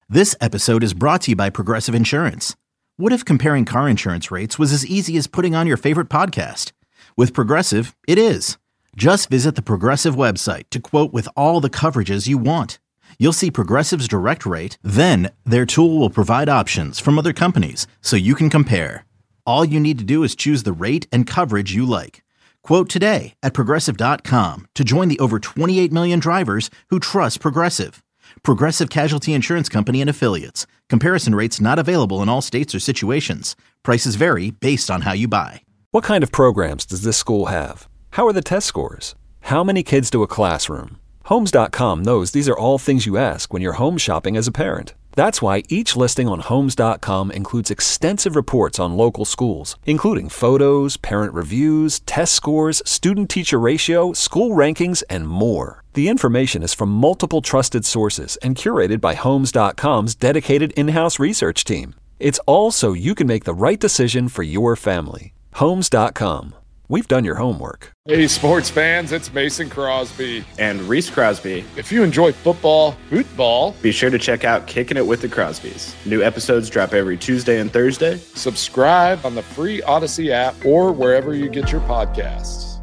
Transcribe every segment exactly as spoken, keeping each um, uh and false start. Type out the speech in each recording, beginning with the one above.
This episode is brought to you by Progressive Insurance. What if comparing car insurance rates was as easy as putting on your favorite podcast? With Progressive, it is. Just visit the Progressive website to quote with all the coverages you want. You'll see Progressive's direct rate, then their tool will provide options from other companies so you can compare. All you need to do is choose the rate and coverage you like. Quote today at Progressive dot com to join the over twenty-eight million drivers who trust Progressive. Progressive Casualty Insurance Company and Affiliates. Comparison rates not available in all states or situations. Prices vary based on how you buy. What kind of programs does this school have? How are the test scores? How many kids do a classroom? Homes dot com knows these are all things you ask when you're home shopping as a parent. That's why each listing on Homes dot com includes extensive reports on local schools, including photos, parent reviews, test scores, student-teacher ratio, school rankings, and more. The information is from multiple trusted sources and curated by Homes dot com's dedicated in-house research team. It's all so you can make the right decision for your family. Homes dot com. We've done your homework. Hey, sports fans, it's Mason Crosby. And Reese Crosby. If you enjoy football, football, be sure to check out Kicking It with the Crosbys. New episodes drop every Tuesday and Thursday. Subscribe on the free Odyssey app or wherever you get your podcasts.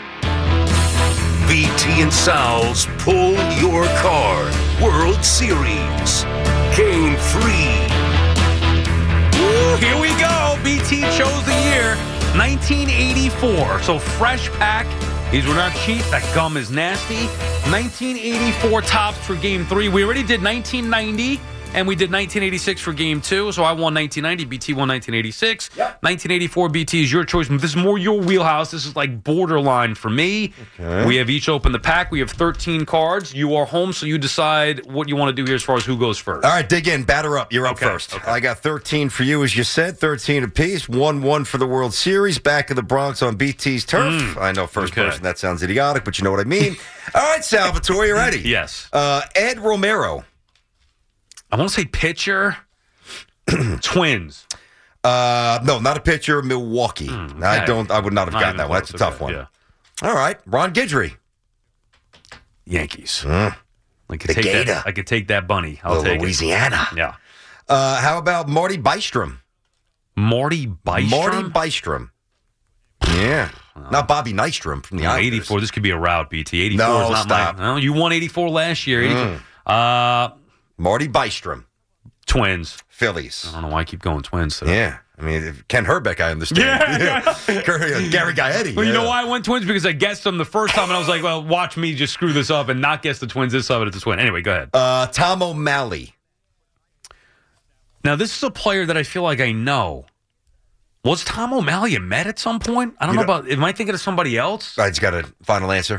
B T and Sal's Pull Your Card World Series. Game three. Woo, here we go. B T chose the year. nineteen eighty-four, so fresh pack. These were not cheap. That gum is nasty. nineteen eighty-four tops for game three. We already did nineteen ninety, and we did nineteen eighty-six for game two. So I won nineteen ninety. B T won nineteen eighty-six. Yep. nineteen eighty-four, B T is your choice. This is more your wheelhouse. This is like borderline for me. Okay. We have each opened the pack. We have thirteen cards. You are home, so you decide what you want to do here as far as who goes first. All right, dig in. Batter up. You're up okay. first. Okay. I got thirteen for you, as you said. thirteen apiece. one one for the World Series. Back in the Bronx on B T's turf. Mm. I know first okay. person. That sounds idiotic, but you know what I mean. All right, Salvatore, you ready? Yes. Uh, Ed Romero. I want to say pitcher. Twins. Uh, no, not a pitcher. Milwaukee. Mm, okay. I don't. I would not have gotten that one. That's a tough one. Yeah. All right, Ron Guidry. Yankees. Mm. I could the take Gator. that. I could take that bunny. I'll the take Louisiana. it. Yeah. Uh, how about Marty Bystrom? Marty Bystrom. Marty Bystrom. Yeah. Uh, not Bobby Nystrom from the Islanders. eighty-four. This could be a route, B T. eighty-four no, is not stop. my. No, you won eighty-four last year. eighty-four. Mm. Uh, Marty Bystrom. Twins. Phillies. I don't know why I keep going Twins. So. Yeah. I mean, Ken Herbeck, I understand. Yeah, yeah. Gary Gaetti. Well, yeah. you know why I went Twins? Because I guessed them the first time, and I was like, well, watch me just screw this up and not guess the Twins this time, but it's a twin. Anyway, go ahead. Uh, Tom O'Malley. Now, this is a player that I feel like I know. Was Tom O'Malley a Met at some point? I don't you know, know about, am I thinking of somebody else? I just got a final answer.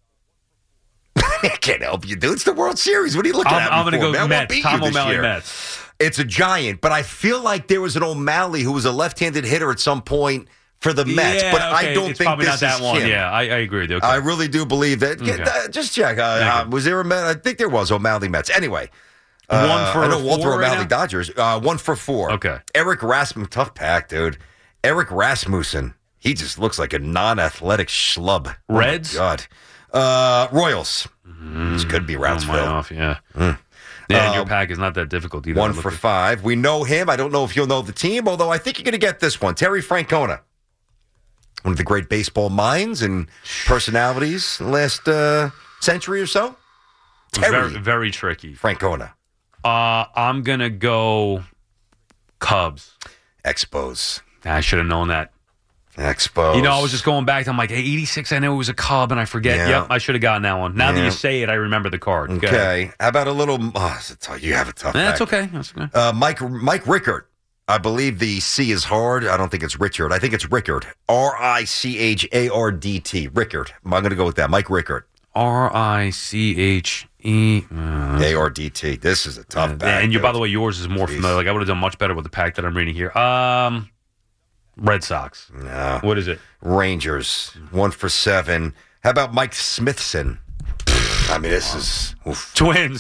I can't help you, dude. It's the World Series. What are you looking I'm, at? I'm going to go Mets. Tom O'Malley year. Mets. It's a giant, but I feel like there was an O'Malley who was a left-handed hitter at some point for the Mets, yeah, but okay. I don't it's think probably this not that is one. him. Yeah, I, I agree with you. Okay. I really do believe that. Okay. Uh, just check. Uh, uh, was there a Met? I think there was O'Malley Mets. Anyway. Uh, one for I know Walter four O'Malley right Dodgers. Uh, one for four. Okay. Eric Rasmussen, tough pack, dude. Eric Rasmussen. He just looks like a non-athletic schlub. Reds? Oh, God. Uh, Royals. Mm, this could be Routsville. Oh, off, yeah. Mm. Yeah, and uh, your pack is not that difficult either. One for five. We know him. I don't know if you'll know the team, although I think you're going to get this one. Terry Francona. One of the great baseball minds and personalities in the last uh, century or so. Terry very, very tricky. Francona. Uh, I'm going to go Cubs. Expos. I should have known that. Expos. You know, I was just going back. I'm like, hey, eighty-six, I know it was a Cub, and I forget. Yeah. Yep, I should have gotten that one. Now yeah. that you say it, I remember the card. Okay. How about a little... Oh, you have a tough That's back. okay. That's okay. Uh, Mike Mike Rickard. I believe the C is hard. I don't think it's Richard. I think it's Rickard. R I C H A R D T. Rickard. I'm going to go with that. Mike Rickard. R I C H E A R D T. This is a tough uh, pack. And you, dude. by the way, yours is more Jeez. familiar. Like I would have done much better with the pack that I'm reading here. Um, Red Sox. No. What is it? Rangers. One for seven. How about Mike Smithson? I mean, this is... Oof. Twins.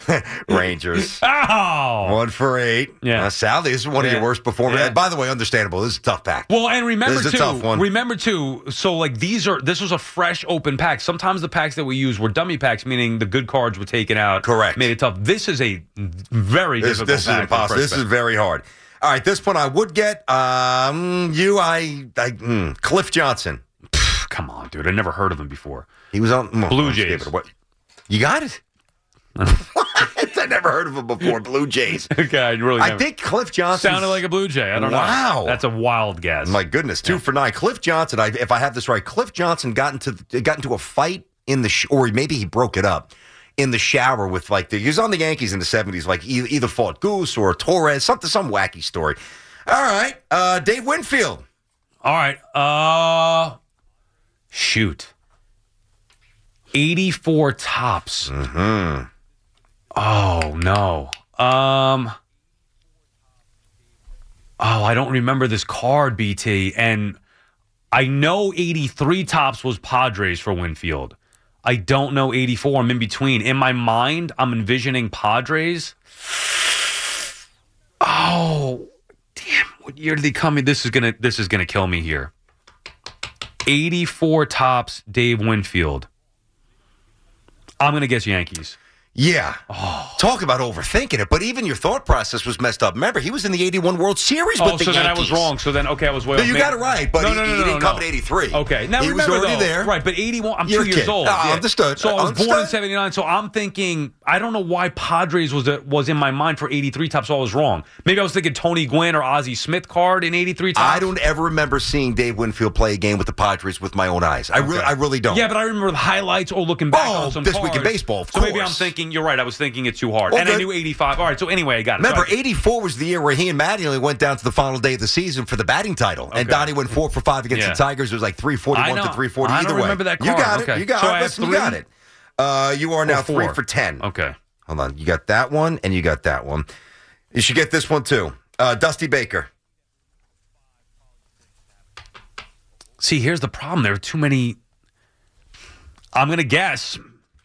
Rangers. Oh! One for eight. Yeah. Uh, Sally, this is one Yeah. of your worst performances. Yeah. By the way, understandable. This is a tough pack. Well, and remember, This is a too, tough one. remember, too, so, like, these are, this was a fresh open pack. Sometimes the packs that we use were dummy packs, meaning the good cards were taken out. Correct. Made it tough. This is a very This, difficult this is pack. for a impossible. fresh This is pack. very hard. All right, this one I would get. Um, you, I, I mm, Cliff Johnson. Pff, come on, dude. I never heard of him before. He was on mm, Blue let's Jays. give it a- what? You got it? What? I never heard of him before. Blue Jays. Okay, I really I never. think Cliff Johnson Sounded like a Blue Jay. I don't Wow. know. That's a wild guess. My goodness, two for nine. Cliff Johnson. I, if I have this right, Cliff Johnson got into got into a fight in the sh- or maybe he broke it up in the shower with like the he was on the Yankees in the seventies. Like either, either fought Goose or Torres, something, some wacky story. All right, uh, Dave Winfield. All right. Uh, shoot. eighty-four tops. Hmm. Oh, no. Um. Oh, I don't remember this card, B T. And I know eighty-three tops was Padres for Winfield. I don't know eighty-four. I'm in between. In my mind, I'm envisioning Padres. Oh, damn. What year did he come in? This is gonna this is gonna kill me here. eighty-four tops, Dave Winfield. I'm gonna guess Yankees. Yeah. Oh. Talk about overthinking it. But even your thought process was messed up. Remember, he was in the eighty-one World Series Oh, with the so then I Yankees. was wrong. So then, okay, I was way No, off. you Maybe- got it right, but no, he, no, no, he no, didn't no. come in eighty-three. Okay. Now he remember, was already though, there. Right, but eighty-one, I'm You're two a years kid. old. Ah, Yeah. understood. So I was born in Understood. seventy-nine, so I'm thinking, I don't know why Padres was a, was in my mind for eighty-three tops, so I was wrong. Maybe I was thinking Tony Gwynn or Ozzie Smith card in eighty-three tops. I don't ever remember seeing Dave Winfield play a game with the Padres with my own eyes. I, really, I really don't. Yeah, but I remember the highlights or looking back Oh, on some This cards. Week in Baseball, of So maybe I'm course. thinking, you're right, I was thinking it too hard. Well, and I good. knew eighty-five. All right, so anyway, I got it. Remember, So I- eighty-four was the year where he and Mattingly went down to the final day of the season for the batting title. And Okay. Donnie went four for five against Yeah. the Tigers. It was like three I forty-one know. to three forty I either don't way. remember that You card. got it. Okay. You got So it. I have Listen, you three? got it. Uh, you are now four? three for ten. Okay. Hold on. You got that one, and you got that one. You should get this one, too. Uh, Dusty Baker. See, here's the problem. There are too many. I'm going to guess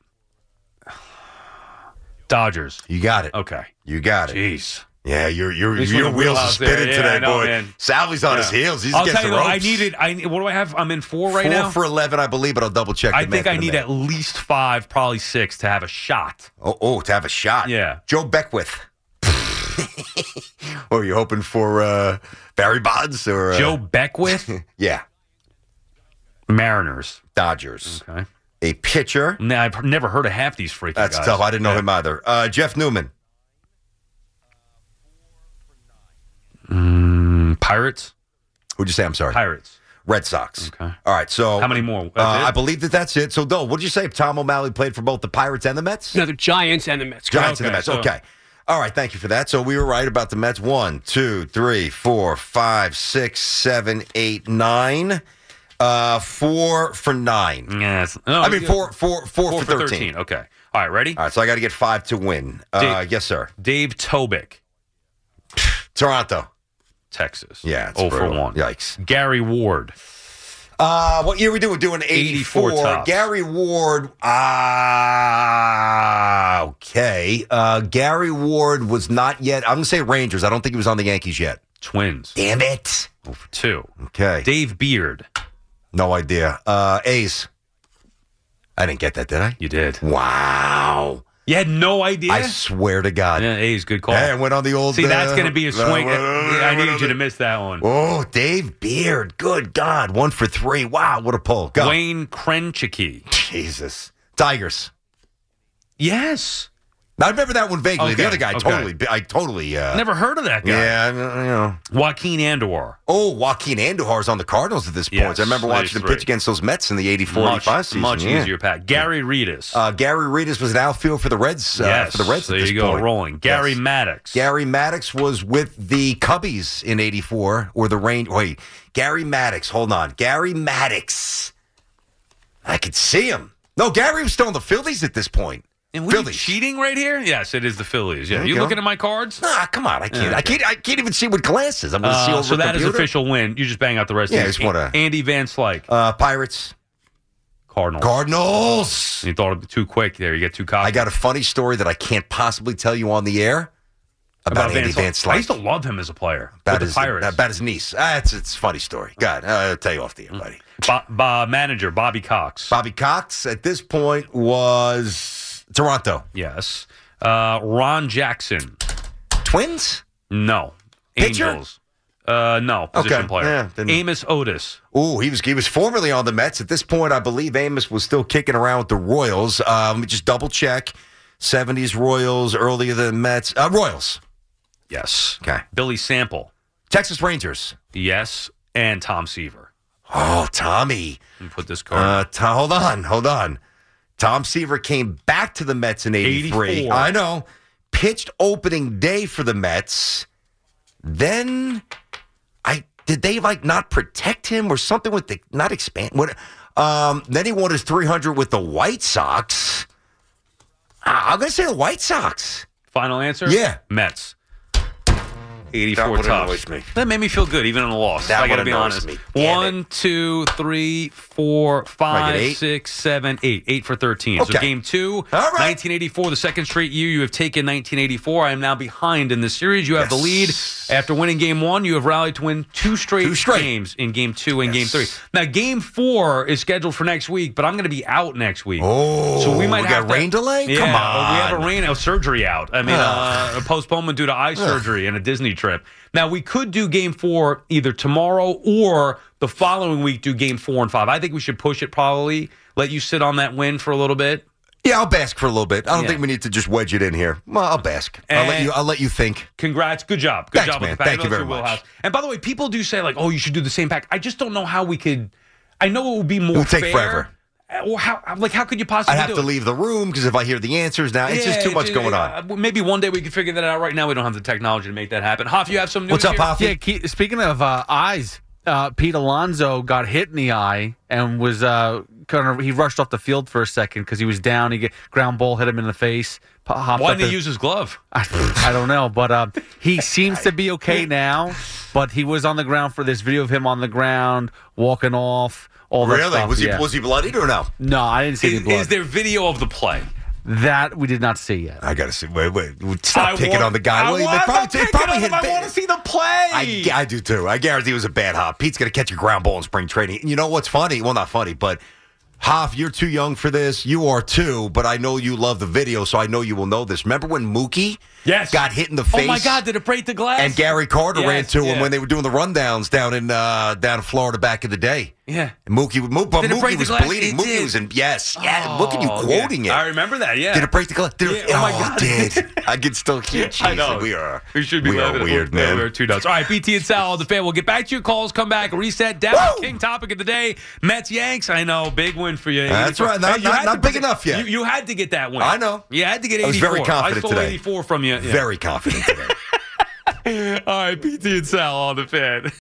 Dodgers. You got it. Okay. You got it. Jeez. Yeah, your your He's your from the wheels are wheelhouse there. spinning Yeah, today, I know, boy. man. Sally's on Yeah. his heels. He's I'll getting tell you, the though, I ropes. needed. I what do I have? I'm in four right Four now. for eleven, I believe, but I'll double check. I the think math I in a need minute. at least five, probably six, to have a shot. Oh, oh, to have a shot. Yeah. Joe Beckwith. Or are you hoping for uh, Barry Bonds or uh, Joe Beckwith, Yeah, Mariners. Dodgers. Okay. A pitcher. Now, I've never heard of half these freaking That's guys. tough. I didn't know Yeah. him either. Uh, Jeff Newman. Mm, Pirates. Who'd you say? I'm sorry. Pirates. Red Sox. Okay. All right. So How many more? Uh, That's it? I believe that that's it. So, Dole, what did you say? Tom O'Malley played for both the Pirates and the Mets? No, the Giants and the Mets. Giants and the Okay, Mets. so- Okay. All right. Thank you for that. So we were right about the Mets. One, two, three, four, five, six, seven, eight, nine. Uh, four for nine. Yes. No, I mean, yeah. four, four, four, Four for for thirteen. thirteen. Okay. All right. Ready? All right. So I got to get five to win. Uh, Dave- yes, sir. Dave Tobick, Toronto. Texas. Yeah. It's oh for brutal. one. Yikes. Gary Ward. Uh, what year we doing? We're doing eighty-four. eighty-four tops. Gary Ward. Ah, okay. Uh, Gary Ward was not yet. I'm going to say Rangers. I don't think he was on the Yankees yet. Twins. Damn it. oh for two. Okay. Dave Beard. No idea. Uh, A's. I didn't get that, did I? You did. Wow. You had no idea? I swear to God. Yeah, A's, good call. Hey, I went on the old. See, that's uh, going to be a swing. uh, I went needed on you the- to miss that one. Oh, Dave Beard. Good God. One for three. Wow. What a pull. Go. Wayne Krenchicke. Jesus. Tigers. Yes. I remember that one vaguely. The Okay, other guy okay. totally, I totally. Uh, Never heard of that guy. Yeah, you know. Joaquin Andujar. Oh, Joaquin Andujar's on the Cardinals at this point. Yes, I remember watching him ninety-three. pitch against those Mets in the eighty-four Much, eighty-five season. much yeah. easier pack. Gary Redis. Uh, Gary Redis was an outfield for the Reds. Uh, yes. For the Reds There at this you go, point. rolling. Gary Yes. Maddox. Gary Maddox was with the Cubbies in eighty-four, or the Rain. Wait, Gary Maddox. Hold on, Gary Maddox. I could see him. No, Gary was still in the Phillies at this point. And we Phillies. cheating right here? Yes, it is the Phillies. Yeah. There You you go. looking at my cards? Nah, come on, I can't. Yeah, I can't. I can't even see with glasses. I'm going to see Uh, over so a that is computer. official win. You just bang out the rest Yeah, of I it. just wanna- Andy Van Slyke. Uh, Pirates. Cardinals. Cardinals. You thought it'd be too quick there. You get too cocky. I got a funny story that I can't possibly tell you on the air about, about Andy Van Slyke. I used to love him as a player. About, with his, the Pirates. about his niece. Ah, it's, it's a funny story. God, I'll tell you off the air, buddy. Bo- bo- manager, Bobby Cox. Bobby Cox, at this point, was Toronto. Yes. Uh, Ron Jackson. Twins? No. Pitcher? Angels. Uh, no. Position Okay. player. Yeah, then- Amos Otis. Ooh, he was he was formerly on the Mets. At this point, I believe Amos was still kicking around with the Royals. Uh, let me just double check. seventies Royals, earlier than Mets. Uh, Royals. Yes. Okay. Billy Sample. Texas Rangers. Yes. And Tom Seaver. Oh, Tommy. Let me put this card. Uh, Tom, hold on, hold on. Tom Seaver came back to the Mets in eighty-three. eighty-four. I know. Pitched opening day for the Mets. Then, I did they like not protect him or something with the not expand? What? Um, then he won his three hundred with the White Sox. I'm gonna say the White Sox. Final answer? Yeah. Mets. That eighty-four would tough. annoys me. That made me feel good, even in a loss. That I got to would be annoys honest. me. Damn One, it. two, three, four, I five, get eight? six, seven, eight. Eight for thirteen. Okay. So game two, All right. nineteen eighty-four, the second straight year you have taken nineteen eighty-four. I am now behind in this series. You have the lead. Yes. After winning game one, you have rallied to win two straight, Two straight. games in game two and Yes. game three. Now, game four is scheduled for next week, but I'm going to be out next week. Oh, so we might we have got to- rain delay? Yeah, Come We have on. a rain a surgery out. I mean, uh, a postponement due to eye surgery and a Disney trip. Now, we could do game four either tomorrow or the following week do game four and five. I think we should push it probably, let you sit on that win for a little bit. Yeah, I'll bask for a little bit. I don't Yeah. think we need to just wedge it in here. Well, I'll bask. I'll let And- you. I'll let you think. Congrats. Good job. Good Thanks, job man. with the pack. Thank I know you that's very your much. wheelhouse. And by the way, people do say, like, oh, you should do the same pack. I just don't know how we could. I know it would be more It would take fair. forever. Or how, like, how could you possibly I have do to it? leave the room because if I hear the answers now, it's just Yeah, too much it's- going uh, on. Maybe one day we can figure that out. Right now, we don't have the technology to make that happen. Hoff, you have some news What's up, here? Hoff? Yeah, ke- speaking of uh, eyes, uh, Pete Alonso got hit in the eye and was uh, kind of he rushed off the field for a second because he was down. He get ground ball hit him in the face. p- hopped Why up didn't he the- use his glove? I, I don't know, but uh, he seems to be okay now. But he was on the ground for this video of him on the ground walking off. All that Really? stuff, Was he yeah. was he bloodied or no? No, I didn't see Is, any blood. is there video of the play? That we did not see yet. I gotta see. Wait, wait. Stop I picking want- on the guy. I Well, he want, probably, I'm he picking probably on hit him. I bad. want to see the play. I, I do too. I guarantee it was a bad hop. Pete's gonna catch a ground ball in spring training. And you know what's funny? Well, not funny, but Hoff, you're too young for this. You are too, but I know you love the video, so I know you will know this. Remember when Mookie Yes. got hit in the face? Oh my God! Did it break the glass? And Gary Carter Yes, ran to him yeah. when they were doing the rundowns down in uh, down in Florida back in the day. Yeah. And Mookie, Mo- but Did it break Mookie the was glass? bleeding. It Mookie did. was in. Yes, yeah. Look at you Oh, quoting yeah. I it. remember that. Yeah. Did it break the glass? Did it? Yeah, oh my oh, God. it did. I can still hear. Jeez, I know. We are. We should be we are laughing at- weird, yeah, man. We're two nuts. All right, B T and Sal on the fan. We'll get back to your calls. Come back, reset. Down Woo! King topic of the day. Mets Yanks. I know, big win for you. That's right. Not- You not- had not to big predict- enough yet. You, you had to get that win. I know. You had to get I was eighty-four. very confident I stole today. eighty-four from you. Yeah. Very confident today. All right, B T and Sal on the fan.